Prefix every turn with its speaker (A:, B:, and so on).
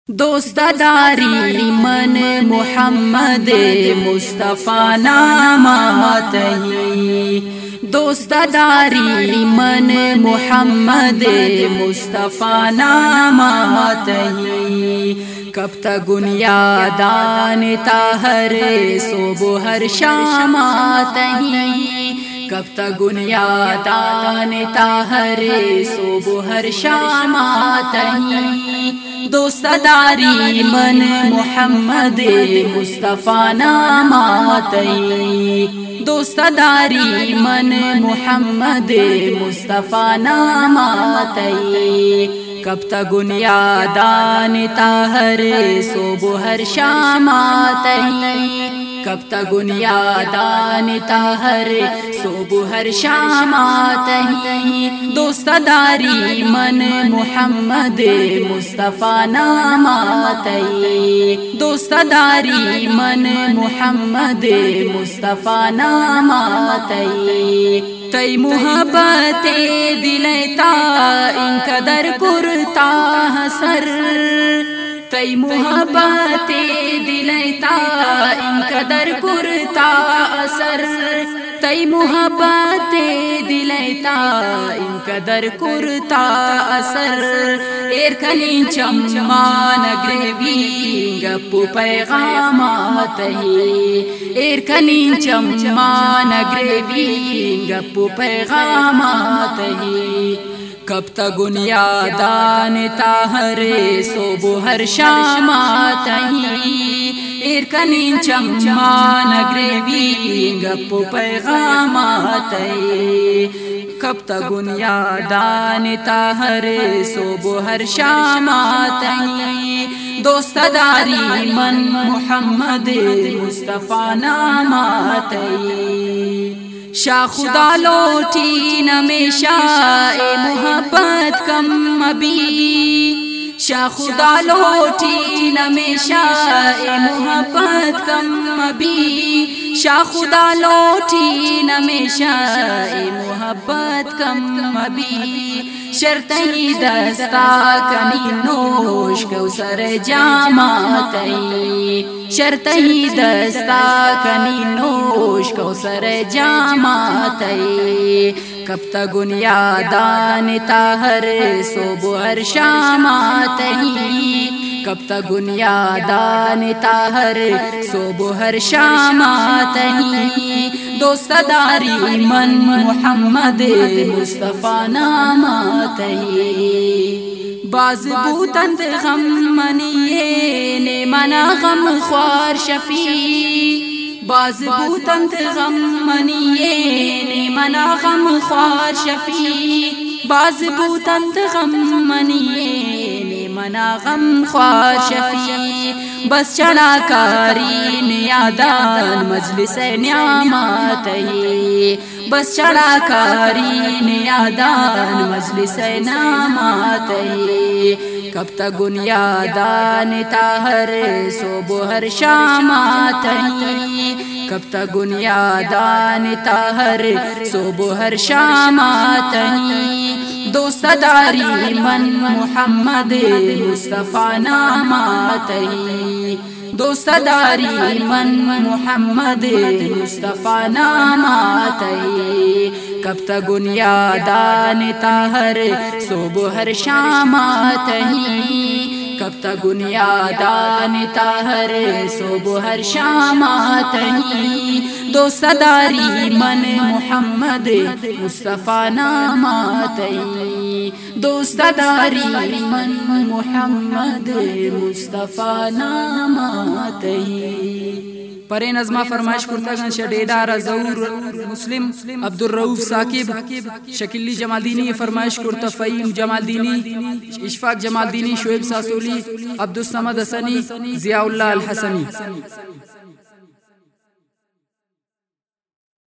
A: دوست داری من محمد مصطفیٰ نامات ہی، دوست داری من محمد مصطفیٰ نامات ہی، کب تک یادان ہر صبح ہر شام آتی، کب تک یادان ہر صبح ہر شام آتی، دوست داری من محمد مصطفیٰ نامات ہی، دوست داری من محمد مصطفیٰ نامات ہی، کب تک یادان ہر صبح ہر شام آتی، کب تک یادان ہر صبح ہر شام آتی، دوست داری من محمد مصطفیٰ نامات ہی، دوست داری من محمد مصطفیٰ نامات ہی، تی محبت دلتا ان قدر پرتا حسر، تی محبت دلتا ان قدر پرتا اثر، تی محبت دلتا ان قدر کرتا اثر، ایر کنین چمان گریوی گپو پیغامات ہی، ایر کنین چمان گریوی گپو پیغامات ہی، کب تک یادان ہر صبح ہر شام آتی، ایر کنین چمان گریوی گپو پیغامات ہی، کب تک یادان ہر صبح ہر شام آتی، دوست داری من محمد مصطفیٰ نامات ہی، شاہ خدا لوٹی نمیشہ اے محبت کم ابھی، شاہ خدا لوٹی نمیشہ اے محبت کم ابھی، شاہ خدا لوٹی نمیشہ اے محبت کم ابھی، شرطی دستا کنی نوش کوثر جامات ہی، شرطی دستا کنی نوش کوثر جامات ہی، کب تک یادان ہر صبح ہر شام آتی، کب تک یادان ہر صبح ہر شام آتی، دوست داری من محمد مصطفیٰ نامات ہی، باز بوتند غم منیے نے منا غم خوار شفیع، باز بوتند غم منیے نے منا غم خوار شفیع، باز بوتند غم منیے نے منا غم خوار شفیع، بس چڑھا کاری نیادان مجلس نعمات ہی، بس چڑھا کاری نیادان مجلس نعمات ہی، کب تک یادان ہر صبح ہر شام آتی، کب تک یادان ہر صبح ہر شام آتی، دوست داری من محمد مصطفیٰ نامات ہی، دوست داری من محمد مصطفیٰ نامات ہی، کب تک یادان ہر صبح ہر شام آتی، کب تک یادان ہر صبح ہر شام آتی، دوست داری من محمد مصطفیٰ نامات ہی، دوست داری من محمد مصطفیٰ نامات ہی۔ پرے نظمہ فرمائش کرتگان شڈیدار ظہور مسلم عبدالرؤوف ثاقب، شکلی جمال دینی فرمائش کرتا فہیم جمال دینی، اشفاق جمال دینی، شعیب ساسولی، عبدالصمد حسنی، ضیاء اللہ الحسنی۔